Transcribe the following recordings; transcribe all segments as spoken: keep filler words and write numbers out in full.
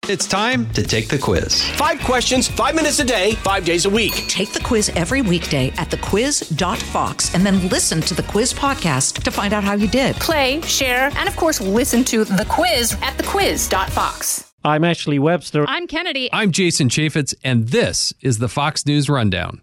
It's time to take the quiz. Five questions, five minutes a day, five days a week. Take the quiz every weekday at the quiz dot fox and then listen to the quiz podcast to find out how you did. Play, share, and of course, listen to the quiz at the quiz dot fox. I'm Ashley Webster. I'm Kennedy. I'm Jason Chaffetz, and this is the Fox News Rundown.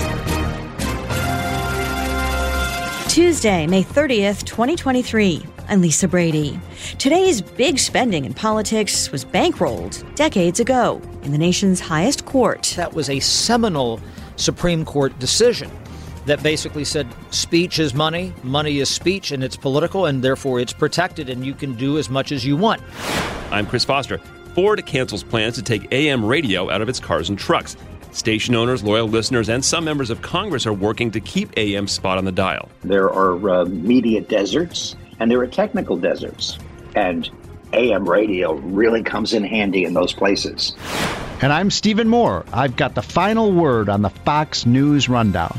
Tuesday, May thirtieth, twenty twenty-three. I'm Lisa Brady. Today's big spending in politics was bankrolled decades ago in the nation's highest court. That was a seminal Supreme Court decision that basically said speech is money, money is speech, and it's political, and therefore it's protected, and you can do as much as you want. I'm Chris Foster. Ford cancels plans to take A M radio out of its cars and trucks. Station owners, loyal listeners, and some members of Congress are working to keep A M spot on the dial. There are uh, media deserts, and there are technical deserts. And A M radio really comes in handy in those places. And I'm Stephen Moore. I've got the final word on the Fox News Rundown.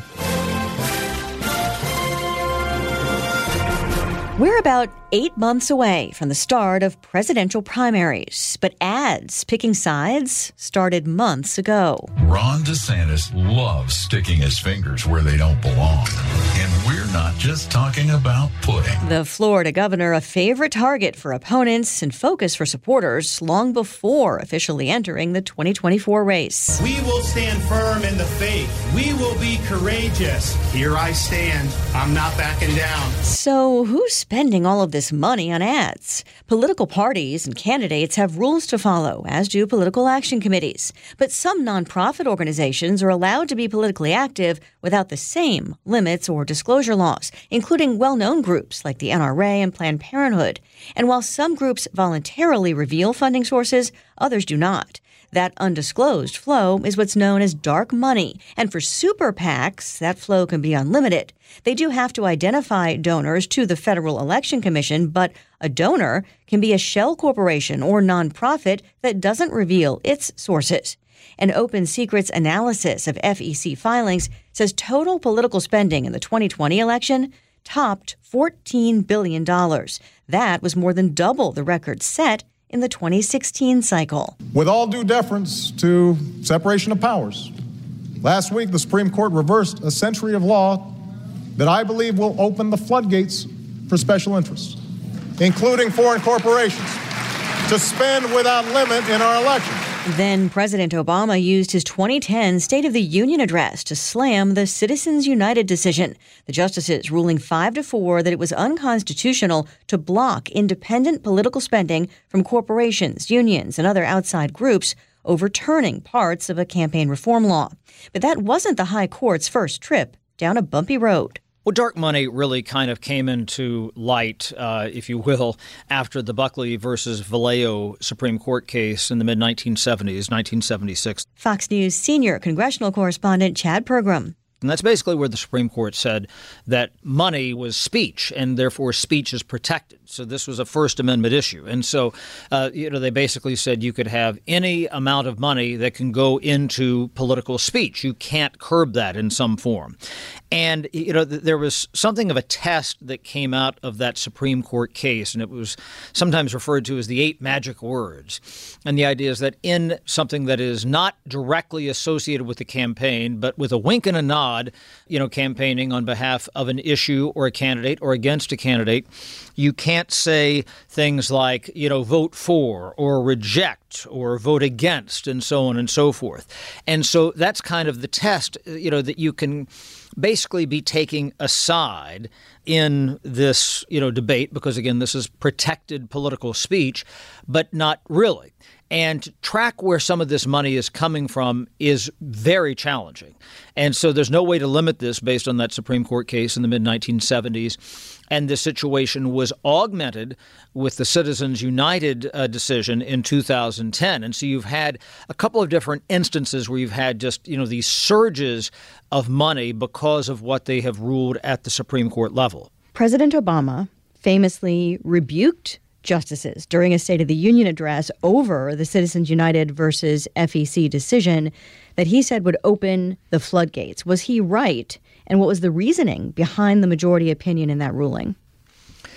We're about eight months away from the start of presidential primaries, but ads picking sides started months ago. Ron DeSantis loves sticking his fingers where they don't belong. And we're not just talking about pudding. The Florida governor, a favorite target for opponents and focus for supporters long before officially entering the twenty twenty-four race. We will stand firm in the faith. We will be courageous. Here I stand. I'm not backing down. So who's spending all of this money on ads? Political parties and candidates have rules to follow, as do political action committees. But some nonprofit organizations are allowed to be politically active without the same limits or disclosure laws, including well-known groups like the N R A and Planned Parenthood. And while some groups voluntarily reveal funding sources, others do not. That undisclosed flow is what's known as dark money. And for super PACs, that flow can be unlimited. They do have to identify donors to the Federal Election Commission, but a donor can be a shell corporation or nonprofit that doesn't reveal its sources. An Open Secrets analysis of F E C filings says total political spending in the twenty twenty election topped fourteen billion dollars. That was more than double the record set in the twenty sixteen cycle. With all due deference to separation of powers, last week the Supreme Court reversed a century of law that I believe will open the floodgates for special interests, including foreign corporations, to spend without limit in our elections. Then President Obama used his twenty ten State of the Union address to slam the Citizens United decision, the justices ruling five to four that it was unconstitutional to block independent political spending from corporations, unions, and other outside groups, overturning parts of a campaign reform law. But that wasn't the High Court's first trip down a bumpy road. Well, dark money really kind of came into light, uh, if you will, after the Buckley versus Vallejo Supreme Court case in the mid nineteen seventies, nineteen seventy-six. Fox News senior congressional correspondent Chad Pergram. And that's basically where the Supreme Court said that money was speech, and therefore speech is protected. So this was a First Amendment issue. And so, uh, you know, they basically said you could have any amount of money that can go into political speech. You can't curb that in some form. And, you know, th- there was something of a test that came out of that Supreme Court case, and it was sometimes referred to as the eight magic words. And the idea is that in something that is not directly associated with the campaign, but with a wink and a nod, you know, campaigning on behalf of an issue or a candidate or against a candidate, you can't say things like, you know, vote for or reject or vote against and so on and so forth. And so that's kind of the test, you know, that you can basically be taking a side in this, you know, debate, because, again, this is protected political speech, but not really. And to track where some of this money is coming from is very challenging. And so there's no way to limit this based on that Supreme Court case in the mid nineteen seventies. And the situation was augmented with the Citizens United uh, decision in two thousand ten. And so you've had a couple of different instances where you've had just, you know, these surges of money because of what they have ruled at the Supreme Court level. President Obama famously rebuked justices during a State of the Union address over the Citizens United versus F E C decision that he said would open the floodgates. Was he right? And what was the reasoning behind the majority opinion in that ruling?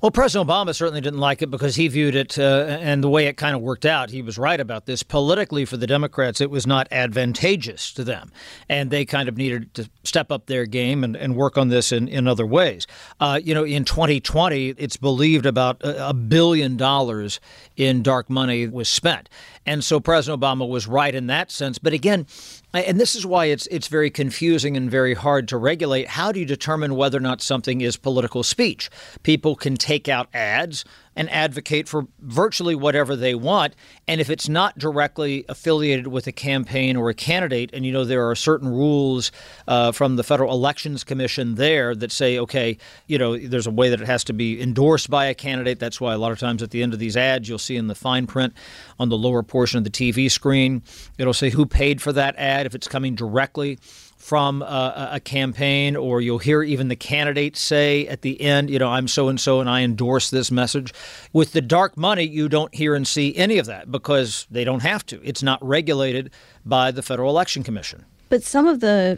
Well, President Obama certainly didn't like it because he viewed it, uh, and the way it kind of worked out, he was right about this. Politically, for the Democrats, it was not advantageous to them, and they kind of needed to step up their game and, and work on this in, in other ways. Uh, you know, in twenty twenty, it's believed about a, a billion dollars in dark money was spent. And so President Obama was right in that sense. But again, and this is why it's it's very confusing and very hard to regulate. How do you determine whether or not something is political speech? People can take out ads and advocate for virtually whatever they want. And if it's not directly affiliated with a campaign or a candidate, and, you know, there are certain rules uh, from the Federal Elections Commission there that say, OK, you know, there's a way that it has to be endorsed by a candidate. That's why a lot of times at the end of these ads, you'll see in the fine print on the lower portion of the T V screen, it'll say who paid for that ad if it's coming directly from uh, a campaign, or you'll hear even the candidate say at the end, you know, I'm so-and-so and I endorse this message. With the dark money, you don't hear and see any of that because they don't have to. It's not regulated by the Federal Election Commission. But some of the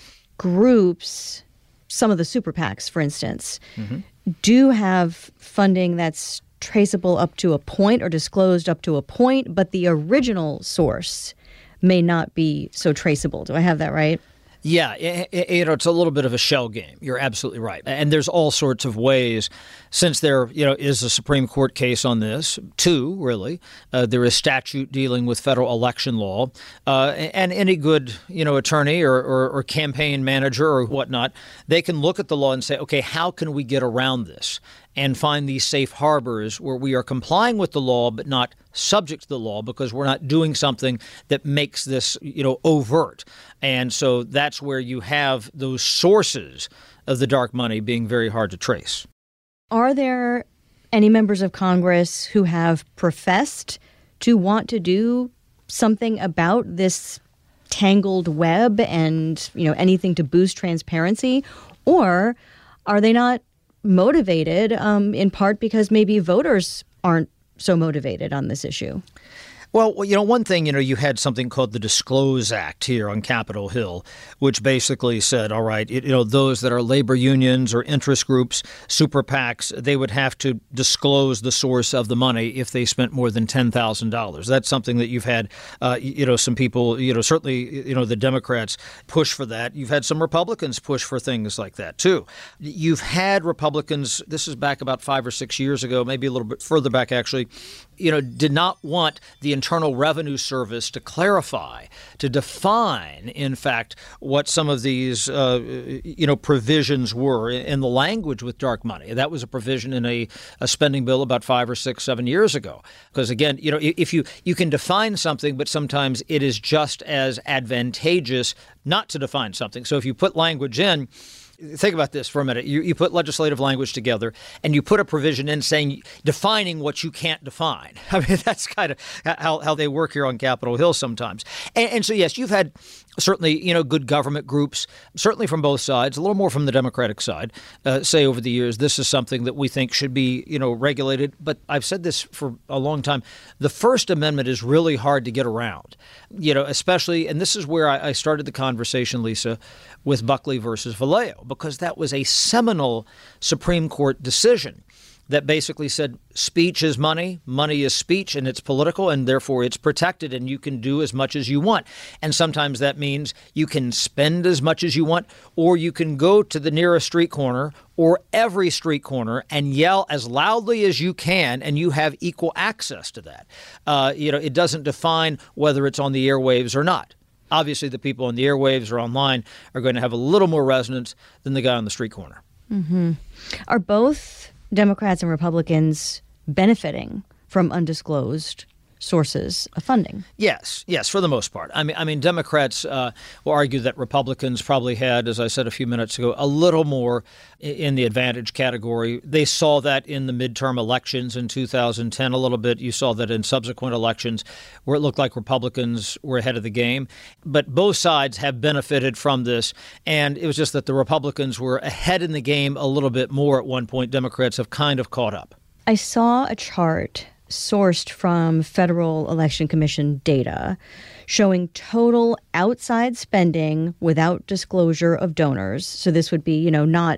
groups, some of the super PACs, for instance, mm-hmm. do have funding that's traceable up to a point or disclosed up to a point, but the original source may not be so traceable. Do I have that right? Yeah, it, it, you know, it's a little bit of a shell game. You're absolutely right. And there's all sorts of ways, since there, you know, is a Supreme Court case on this, two, really. Uh, there is statute dealing with federal election law. Uh, and any good, you know, attorney or, or, or campaign manager or whatnot, they can look at the law and say, OK, how can we get around this and find these safe harbors where we are complying with the law but not subject to the law because we're not doing something that makes this, you know, overt. And so that's where you have those sources of the dark money being very hard to trace. Are there any members of Congress who have professed to want to do something about this tangled web and, you know, anything to boost transparency? Or are they not motivated um, in part because maybe voters aren't so motivated on this issue? Well, you know, one thing, you know, you had something called the Disclose Act here on Capitol Hill, which basically said, all right, you know, those that are labor unions or interest groups, super PACs, they would have to disclose the source of the money if they spent more than ten thousand dollars. That's something that you've had, uh, you know, some people, you know, certainly, you know, the Democrats push for that. You've had some Republicans push for things like that, too. You've had Republicans, this is back about five or six years ago, maybe a little bit further back, actually, you know, did not want the Internal Revenue Service to clarify, to define, in fact, what some of these, uh, you know, provisions were in the language with dark money. That was a provision in a, a spending bill about five or six, seven years ago. Because, again, you know, if you, you can define something, but sometimes it is just as advantageous not to define something. So if you put language in, think about this for a minute. You, you put legislative language together and you put a provision in saying, defining what you can't define. I mean, that's kind of how, how they work here on Capitol Hill sometimes. And, and so, yes, you've had certainly, you know, good government groups, certainly from both sides, a little more from the Democratic side, uh, say over the years, this is something that we think should be, you know, regulated. But I've said this for a long time. The First Amendment is really hard to get around, you know, especially, and this is where I, I started the conversation, Lisa, with Buckley versus Valeo, because that was a seminal Supreme Court decision that basically said speech is money, money is speech, and it's political, and therefore it's protected, and you can do as much as you want. And sometimes that means you can spend as much as you want, or you can go to the nearest street corner or every street corner and yell as loudly as you can, and you have equal access to that. Uh, you know, it doesn't define whether it's on the airwaves or not. Obviously, the people on the airwaves or online are going to have a little more resonance than the guy on the street corner. Mm-hmm. Are both Democrats and Republicans benefiting from undisclosed sources of funding? Yes, yes, for the most part. I mean, I mean, Democrats uh, will argue that Republicans probably had, as I said a few minutes ago, a little more in the advantage category. They saw that in the midterm elections in two thousand ten a little bit. You saw that in subsequent elections where it looked like Republicans were ahead of the game. But both sides have benefited from this. And it was just that the Republicans were ahead in the game a little bit more at one point. Democrats have kind of caught up. I saw a chart sourced from Federal Election Commission data showing total outside spending without disclosure of donors. So this would be, you know, not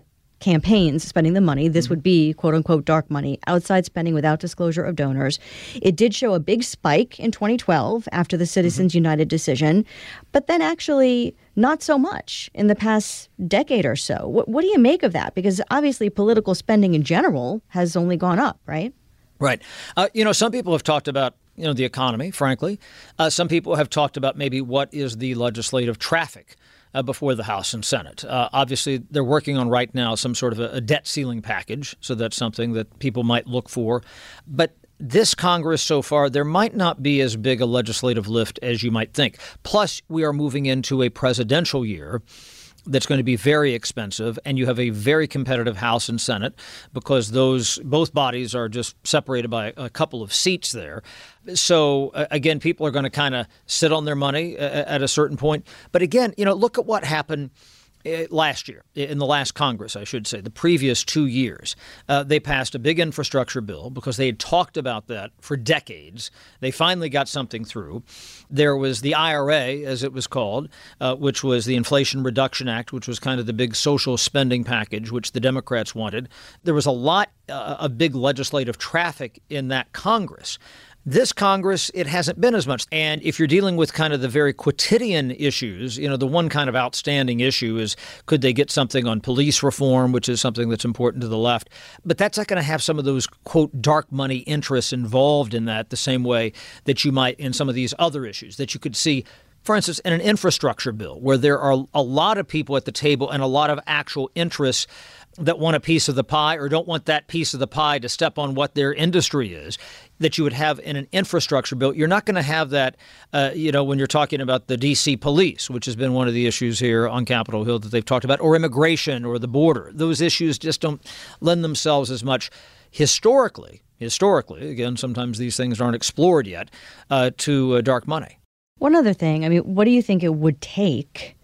campaigns spending the money. This would be, quote unquote, dark money, outside spending without disclosure of donors. It did show a big spike in twenty twelve after the Citizens mm-hmm. United decision, but then actually not so much in the past decade or so. What, what do you make of that? Because obviously political spending in general has only gone up, right? Right. Uh, you know, some people have talked about, you know, the economy, frankly. Uh, some people have talked about maybe what is the legislative traffic Uh, before the House and Senate. Uh, obviously, they're working on right now some sort of a, a debt ceiling package, so that's something that people might look for. But this Congress so far, there might not be as big a legislative lift as you might think. Plus, we are moving into a presidential year that's going to be very expensive, and you have a very competitive House and Senate because those both bodies are just separated by a couple of seats there. So, uh, again, people are going to kind of sit on their money uh, at a certain point. But again, you know, look at what happened last year, in the last Congress, I should say, the previous two years. Uh, they passed a big infrastructure bill because they had talked about that for decades. They finally got something through. There was the I R A, as it was called, uh, which was the Inflation Reduction Act, which was kind of the big social spending package, which the Democrats wanted. There was a lot uh, of big legislative traffic in that Congress. This Congress, it hasn't been as much. And if you're dealing with kind of the very quotidian issues, you know, the one kind of outstanding issue is could they get something on police reform, which is something that's important to the left. But that's not going to have some of those, quote, dark money interests involved in that the same way that you might in some of these other issues that you could see. For instance, in an infrastructure bill where there are a lot of people at the table and a lot of actual interests that want a piece of the pie or don't want that piece of the pie to step on what their industry is, that you would have in an infrastructure bill. You're not going to have that, uh, you know, when you're talking about the D C police, which has been one of the issues here on Capitol Hill that they've talked about, or immigration or the border. Those issues just don't lend themselves as much historically, historically, again, sometimes these things aren't explored yet, uh, to uh, dark money. One other thing, I mean, what do you think it would take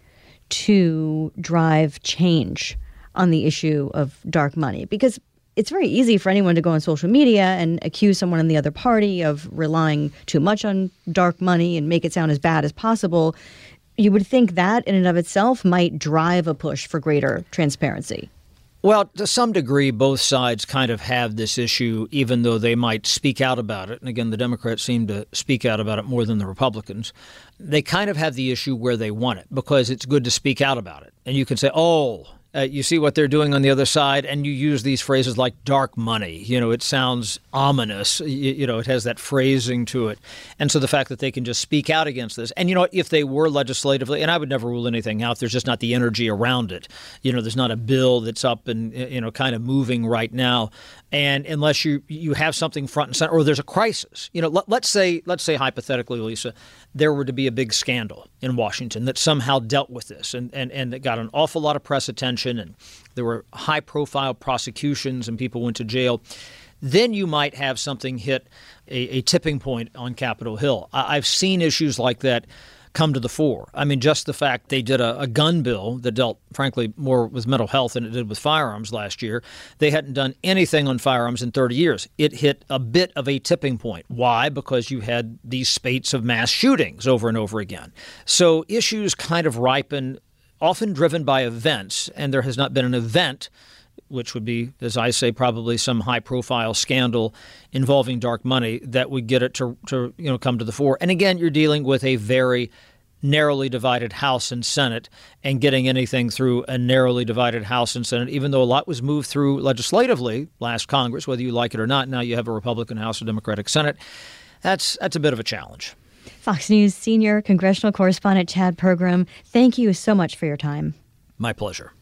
to drive change on the issue of dark money? Because it's very easy for anyone to go on social media and accuse someone in the other party of relying too much on dark money and make it sound as bad as possible. You would think that in and of itself might drive a push for greater transparency. Well, to some degree, both sides kind of have this issue, even though they might speak out about it. And again, the Democrats seem to speak out about it more than the Republicans. They kind of have the issue where they want it because it's good to speak out about it. And you can say, oh, Uh, you see what they're doing on the other side, and you use these phrases like dark money. You know, it sounds ominous. You, you know, it has that phrasing to it. And so the fact that they can just speak out against this. And, you know, if they were legislatively, and I would never rule anything out, there's just not the energy around it. You know, there's not a bill that's up and, you know, kind of moving right now. And unless you you have something front and center, or there's a crisis, you know, let, let's say, let's say hypothetically, Lisa, there were to be a big scandal in Washington that somehow dealt with this and, and, and it got an awful lot of press attention and there were high profile prosecutions and people went to jail. Then you might have something hit a, a tipping point on Capitol Hill. I, I've seen issues like that come to the fore. I mean, just the fact they did a, a gun bill that dealt, frankly, more with mental health than it did with firearms last year. They hadn't done anything on firearms in thirty years. It hit a bit of a tipping point. Why? Because you had these spates of mass shootings over and over again. So issues kind of ripen, often driven by events, and there has not been an event, which would be, as I say, probably some high-profile scandal involving dark money that would get it to, to you know, come to the fore. And again, you're dealing with a very narrowly divided House and Senate, and getting anything through a narrowly divided House and Senate, even though a lot was moved through legislatively last Congress, whether you like it or not. Now you have a Republican House, a Democratic Senate. That's that's a bit of a challenge. Fox News senior congressional correspondent Chad Pergram, thank you so much for your time. My pleasure.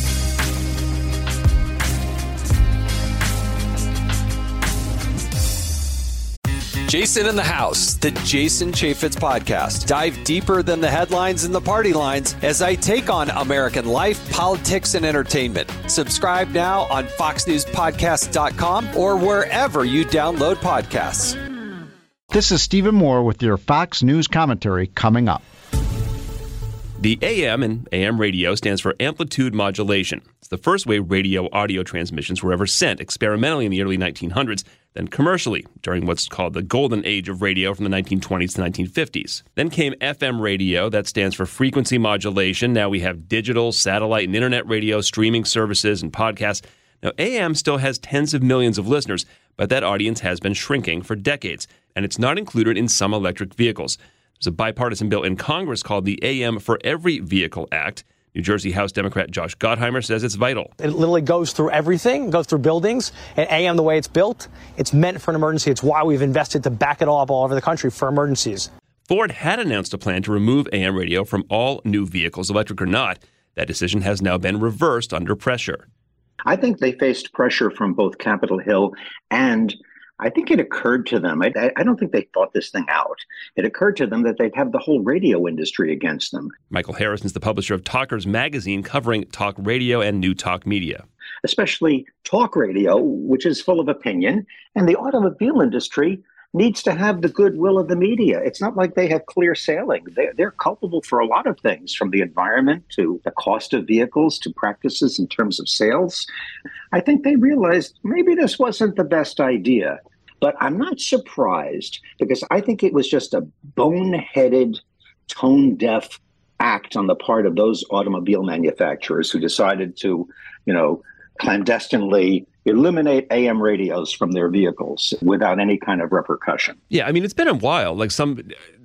Jason in the House, the Jason Chaffetz podcast. Dive deeper than the headlines and the party lines as I take on American life, politics, and entertainment. Subscribe now on fox news podcast dot com or wherever you download podcasts. This is Stephen Moore with your Fox News commentary coming up. The A M in A M radio stands for amplitude modulation. It's the first way radio audio transmissions were ever sent, experimentally in the early nineteen hundreds, then commercially during what's called the golden age of radio from the nineteen twenties to nineteen fifties. Then came F M radio. That stands for frequency modulation. Now we have digital, satellite, and internet radio, streaming services, and podcasts. Now, A M still has tens of millions of listeners, but that audience has been shrinking for decades, and it's not included in some electric vehicles. There's a bipartisan bill in Congress called the A M for Every Vehicle Act. New Jersey House Democrat Josh Gottheimer says it's vital. It literally goes through everything, goes through buildings. And A M, the way it's built, it's meant for an emergency. It's why we've invested to back it all up all over the country for emergencies. Ford had announced a plan to remove A M radio from all new vehicles, electric or not. That decision has now been reversed under pressure. I think they faced pressure from both Capitol Hill and I think it occurred to them, I, I don't think they thought this thing out. It occurred to them that they'd have the whole radio industry against them. Michael Harrison is the publisher of Talkers Magazine, covering talk radio and new talk media. Especially talk radio, which is full of opinion, and the automobile industry needs to have the goodwill of the media. It's not like they have clear sailing. They're, they're culpable for a lot of things, from the environment to the cost of vehicles to practices in terms of sales. I think they realized maybe this wasn't the best idea. But I'm not surprised, because I think it was just a boneheaded, tone-deaf act on the part of those automobile manufacturers who decided to, you know, clandestinely eliminate A M radios from their vehicles without any kind of repercussion. Yeah, I mean, it's been a while. Like some,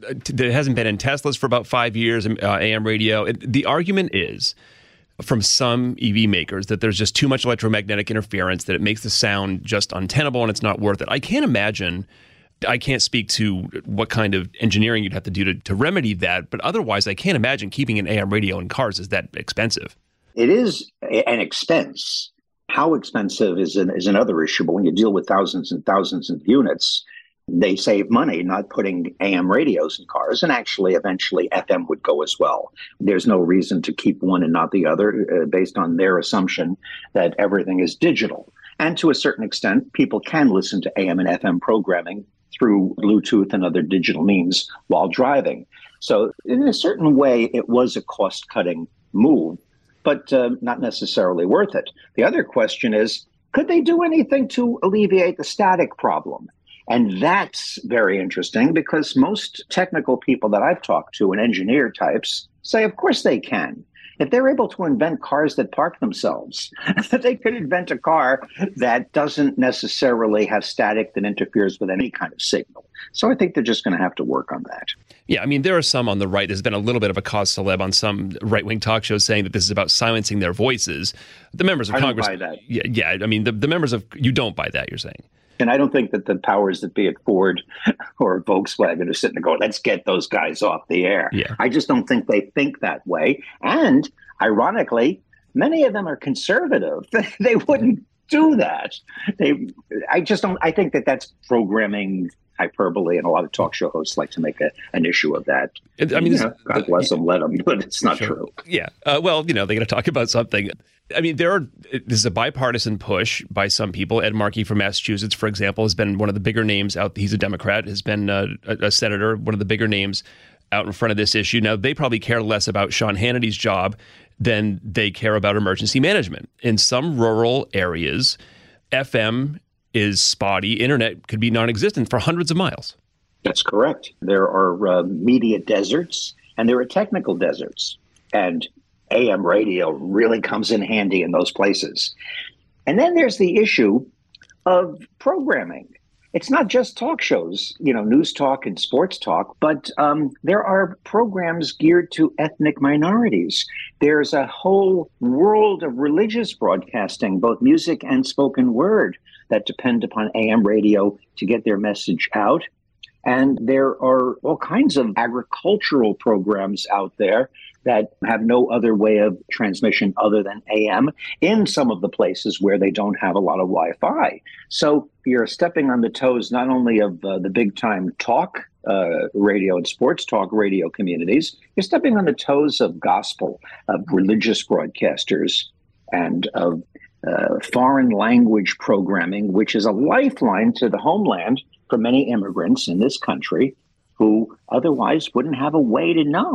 it hasn't been in Teslas for about five years, uh, A M radio. It, the argument is from some E V makers that there's just too much electromagnetic interference, that it makes the sound just untenable and it's not worth it. I can't imagine, I can't speak to what kind of engineering you'd have to do to, to remedy that, but otherwise I can't imagine keeping an A M radio in cars is that expensive. It is an expense. How expensive is, an, is another issue, but when you deal with thousands and thousands of units, they save money not putting A M radios in cars, and actually eventually F M would go as well. There's no reason to keep one and not the other uh, based on their assumption that everything is digital. And to a certain extent, people can listen to A M and F M programming through Bluetooth and other digital means while driving. So in a certain way, it was a cost-cutting move, but uh, not necessarily worth it. The other question is, could they do anything to alleviate the static problem? And that's very interesting, because most technical people that I've talked to and engineer types say, of course they can. If they're able to invent cars that park themselves, they could invent a car that doesn't necessarily have static that interferes with any kind of signal. So I think they're just going to have to work on that. Yeah, I mean, there are some on the right. There's been a little bit of a cause celeb on some right-wing talk shows saying that this is about silencing their voices. The members of I don't Congress. buy that. Yeah, yeah, I mean, the, the members of, you don't buy that, you're saying. And I don't think that the powers that be at Ford or Volkswagen are sitting there going, let's get those guys off the air. Yeah. I just don't think they think that way. And ironically, many of them are conservative. They wouldn't do that. They, I just don't, I think that that's programming hyperbole, and a lot of talk show hosts like to make a, an issue of that. I mean, you know, God bless them, let them, but it's not sure. true. Yeah. Uh, well, you know, they got to talk about something. I mean, there are, this is a bipartisan push by some people. Ed Markey from Massachusetts, for example, has been one of the bigger names out. He's a Democrat, has been uh, a, a senator, one of the bigger names out in front of this issue. Now, they probably care less about Sean Hannity's job than they care about emergency management. In some rural areas, F M is spotty. Internet could be non-existent for hundreds of miles. That's correct. There are uh, media deserts, and there are technical deserts. And A M radio really comes in handy in those places. And then there's the issue of programming. It's not just talk shows, you know, news talk and sports talk, but um, there are programs geared to ethnic minorities. There's a whole world of religious broadcasting, both music and spoken word, that depend upon A M radio to get their message out. And there are all kinds of agricultural programs out there that have no other way of transmission other than A M in some of the places where they don't have a lot of Wi-Fi. So you're stepping on the toes not only of uh, the big-time talk uh, radio and sports talk radio communities, you're stepping on the toes of gospel, of religious broadcasters, and of uh, foreign language programming, which is a lifeline to the homeland for many immigrants in this country who otherwise wouldn't have a way to know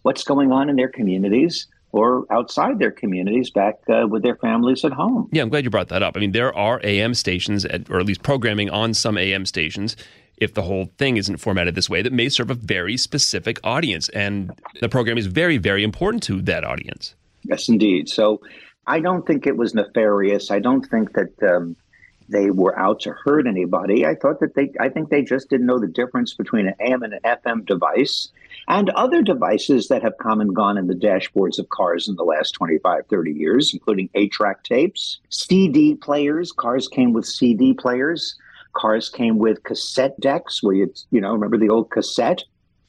what's going on in their communities or outside their communities back uh, with their families at home. Yeah, I'm glad you brought that up. I mean, there are A M stations, at, or at least programming on some A M stations, if the whole thing isn't formatted this way, that may serve a very specific audience. And the program is very, very important to that audience. Yes, indeed. So I don't think it was nefarious. I don't think that um, they were out to hurt anybody. I thought that they, I think they just didn't know the difference between an A M and an F M device and other devices that have come and gone in the dashboards of cars in the last twenty-five, thirty years, including eight-track tapes, C D players. Cars came with C D players. Cars came with cassette decks where you, you know, remember the old cassette?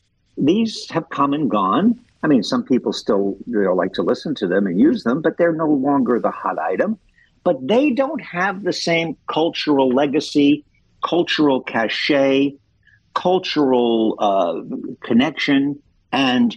These have come and gone. I mean, some people still, you know, like to listen to them and use them, but they're no longer the hot item. But they don't have the same cultural legacy, cultural cachet, cultural uh, connection, and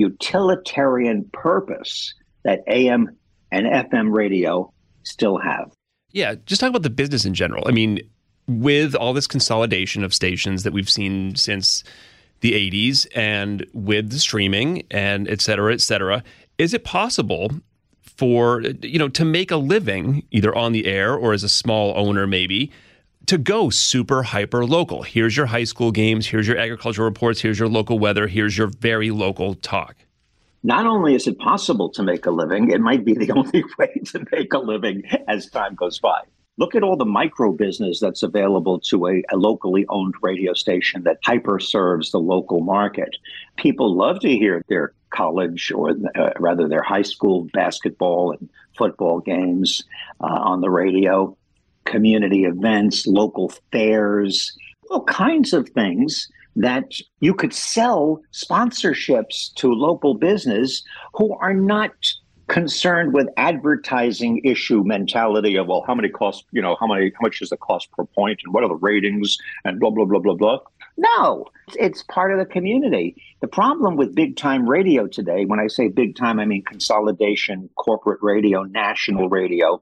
utilitarian purpose that A M and F M radio still have. Yeah, just talk about the business in general. I mean, with all this consolidation of stations that we've seen since the eighties and with the streaming and et cetera, et cetera, is it possible for, you know, to make a living either on the air or as a small owner maybe, to go super hyper local? Here's your high school games, here's your agricultural reports, here's your local weather, here's your very local talk. Not only is it possible to make a living, it might be the only way to make a living as time goes by. Look at all the micro business that's available to a, a locally owned radio station that hyper serves the local market. People love to hear their college or uh, rather their high school basketball and football games uh, on the radio, community events, local fairs, all kinds of things that you could sell sponsorships to local business who are not concerned with advertising issue mentality of, well, how many cost, you know, how many, how much is the cost per point and what are the ratings and blah, blah, blah, blah, blah. No, it's part of the community. The problem with big time radio today, when I say big time, I mean consolidation, corporate radio, national radio,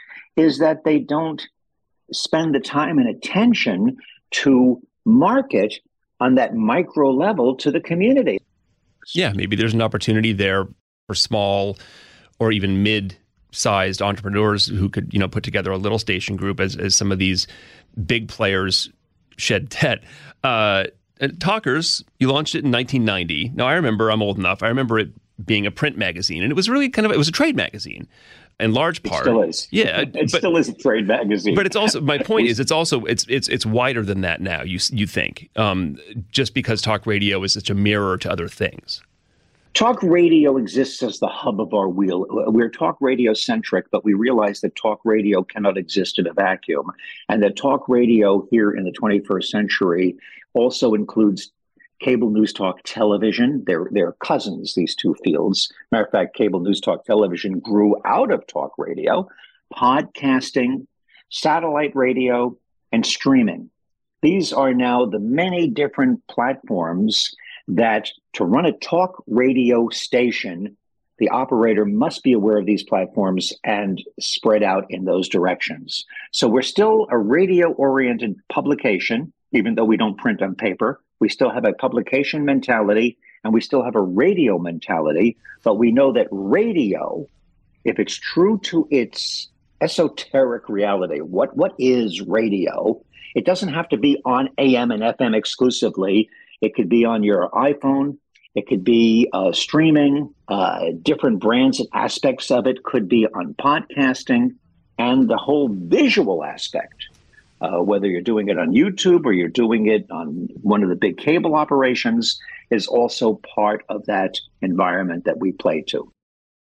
is that they don't spend the time and attention to market on that micro level to the community. Yeah, maybe there's an opportunity there for small or even mid-sized entrepreneurs who could, you know, put together a little station group as, as some of these big players shed debt. Uh, Talkers, you launched it in nineteen ninety. Now, I remember, I'm old enough, I remember it being a print magazine, and it was really kind of, it was a trade magazine in large part. It still is. Yeah. It but, still is a trade magazine. But it's also, my point is, it's also, it's it's it's wider than that now, you you think, um, just because talk radio is such a mirror to other things. Talk radio exists as the hub of our wheel. We're talk radio centric, but we realize that talk radio cannot exist in a vacuum, and that talk radio here in the twenty-first century also includes cable news talk television. They're, they're cousins, these two fields. Matter of fact, cable news talk television grew out of talk radio, podcasting, satellite radio, and streaming. These are now the many different platforms that to run a talk radio station, the operator must be aware of these platforms and spread out in those directions. So we're still a radio-oriented publication, even though we don't print on paper. We still have a publication mentality and we still have a radio mentality, but we know that radio, if it's true to its esoteric reality, what, what is radio? It doesn't have to be on A M and F M exclusively. It could be on your iPhone. It could be uh, streaming. Uh, different brands and aspects of it could be on podcasting, and the whole visual aspect, uh, whether you're doing it on YouTube or you're doing it on one of the big cable operations, is also part of that environment that we play to.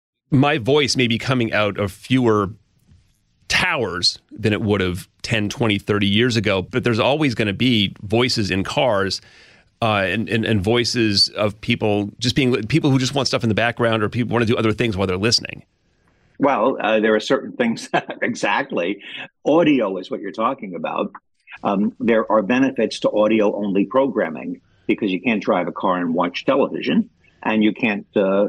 My voice may be coming out of fewer towers than it would have ten, twenty, thirty years ago, but there's always going to be voices in cars. Uh, and, and, and voices of people just being people who just want stuff in the background, or people want to do other things while they're listening. Well, uh, there are certain things. Exactly. Audio is what you're talking about. Um, there are benefits to audio only programming because you can't drive a car and watch television, and you can't uh, uh,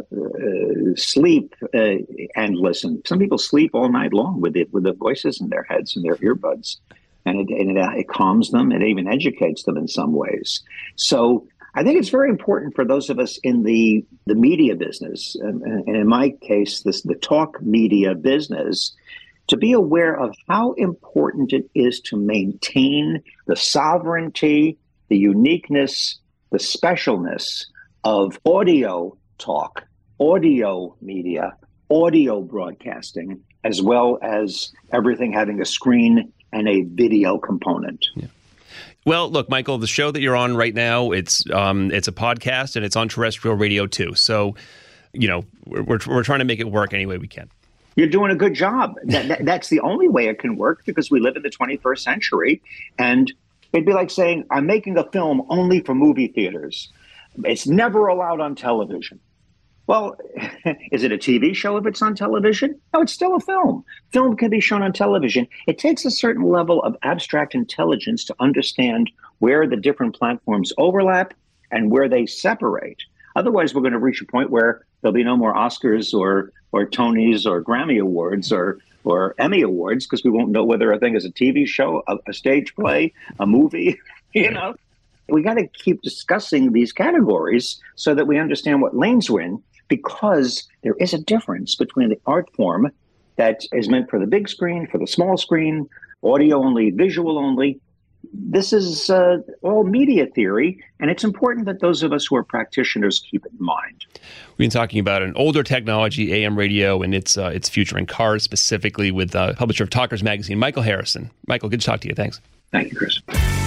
sleep uh, and listen. Some people sleep all night long with it, with the voices in their heads and their earbuds. And it, and it, it calms them. It even educates them in some ways. So I think it's very important for those of us in the, the media business, and, and in my case, this the talk media business, to be aware of how important it is to maintain the sovereignty, the uniqueness, the specialness of audio talk, audio media, audio broadcasting, as well as everything having a screen and a video component. Yeah. Well, look, Michael, the show that you're on right now, it's um, it's a podcast and it's on terrestrial radio too. So, you know, we're we're, we're trying to make it work any way we can. You're doing a good job. That, that, that's the only way it can work, because we live in the twenty-first century. And it'd be like saying, I'm making a film only for movie theaters. It's never allowed on television. Well, is it a T V show if it's on television? No, it's still a film. Film can be shown on television. It takes a certain level of abstract intelligence to understand where the different platforms overlap and where they separate. Otherwise, we're going to reach a point where there'll be no more Oscars or or Tonys or Grammy Awards or or Emmy Awards, because we won't know whether a thing is a T V show, a, a stage play, a movie, you know. We got to keep discussing these categories so that we understand what lanes we're in, because there is a difference between the art form that is meant for the big screen, for the small screen, audio only, visual only. This is uh, all media theory, and it's important that those of us who are practitioners keep it in mind. We've been talking about an older technology, A M radio, and its uh, its future in cars, specifically with uh, publisher of Talkers Magazine, Michael Harrison. Michael, good to talk to you. Thanks. Thank you, Chris.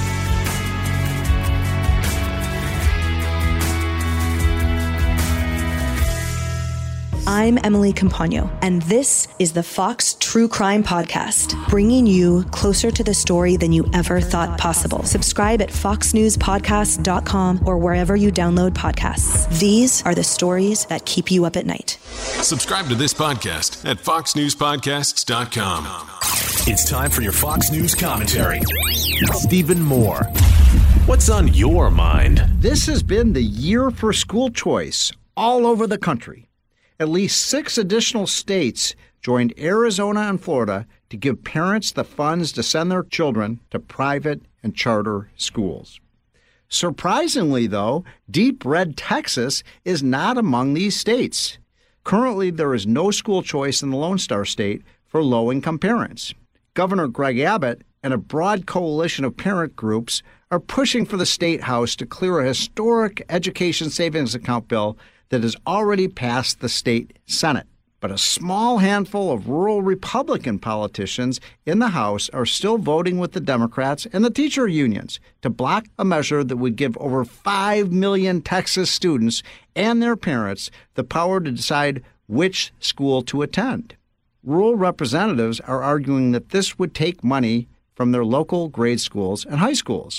I'm Emily Campagno, and this is the Fox True Crime Podcast, bringing you closer to the story than you ever thought possible. Subscribe at fox news podcast dot com or wherever you download podcasts. These are the stories that keep you up at night. Subscribe to this podcast at fox news podcasts dot com. It's time for your Fox News commentary. Stephen Moore. What's on your mind? This has been the year for school choice all over the country. At least six additional states joined Arizona and Florida to give parents the funds to send their children to private and charter schools. Surprisingly, though, deep red Texas is not among these states. Currently, there is no school choice in the Lone Star State for low-income parents. Governor Greg Abbott and a broad coalition of parent groups are pushing for the State House to clear a historic education savings account bill that has already passed the state Senate. But a small handful of rural Republican politicians in the House are still voting with the Democrats and the teacher unions to block a measure that would give over five million Texas students and their parents the power to decide which school to attend. Rural representatives are arguing that this would take money from their local grade schools and high schools.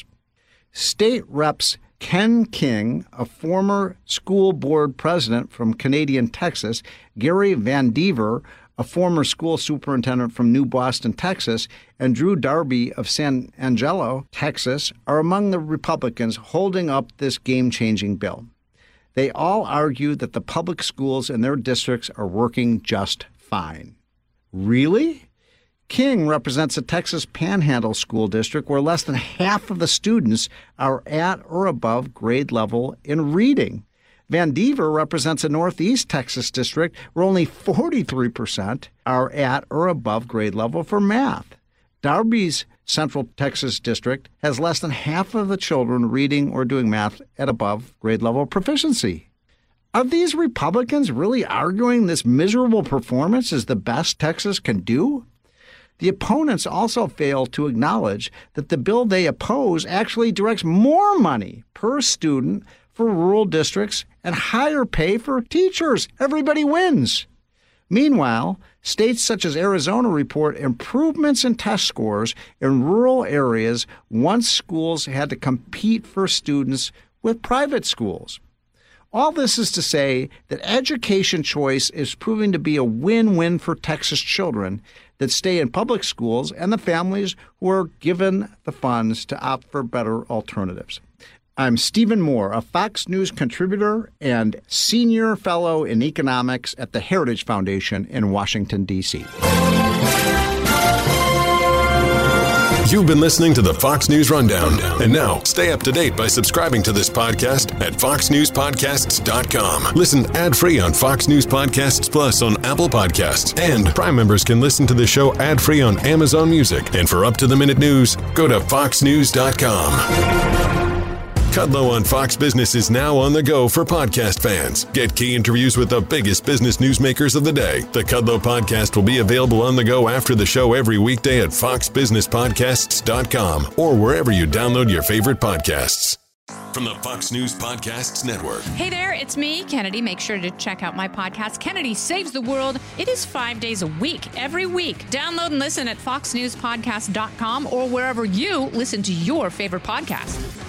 State Reps Ken King, a former school board president from Canadian Texas, Gary Van Dever, a former school superintendent from New Boston, Texas, and Drew Darby of San Angelo, Texas, are among the Republicans holding up this game-changing bill. They all argue that the public schools in their districts are working just fine. Really? King represents a Texas Panhandle school district where less than half of the students are at or above grade level in reading. Van Dever represents a Northeast Texas district where only forty-three percent are at or above grade level for math. Darby's Central Texas district has less than half of the children reading or doing math at above grade level proficiency. Are these Republicans really arguing this miserable performance is the best Texas can do? The opponents also fail to acknowledge that the bill they oppose actually directs more money per student for rural districts and higher pay for teachers. Everybody wins. Meanwhile, states such as Arizona report improvements in test scores in rural areas once schools had to compete for students with private schools. All this is to say that education choice is proving to be a win-win for Texas children that stay in public schools and the families who are given the funds to opt for better alternatives. I'm Stephen Moore, a Fox News contributor and senior fellow in economics at the Heritage Foundation in Washington, D C You've been listening to the Fox News Rundown. And now, stay up to date by subscribing to this podcast at fox news podcasts dot com. Listen ad-free on Fox News Podcasts Plus on Apple Podcasts. And Prime members can listen to the show ad-free on Amazon Music. And for up-to-the-minute news, go to fox news dot com. Kudlow on Fox Business is now on the go for podcast fans. Get key interviews with the biggest business newsmakers of the day. The Kudlow podcast will be available on the go after the show every weekday at fox business podcasts dot com or wherever you download your favorite podcasts. From the Fox News Podcasts Network. Hey there, it's me, Kennedy. Make sure to check out my podcast, Kennedy Saves the World. It is five days a week, every week. Download and listen at fox news podcast dot com or wherever you listen to your favorite podcast.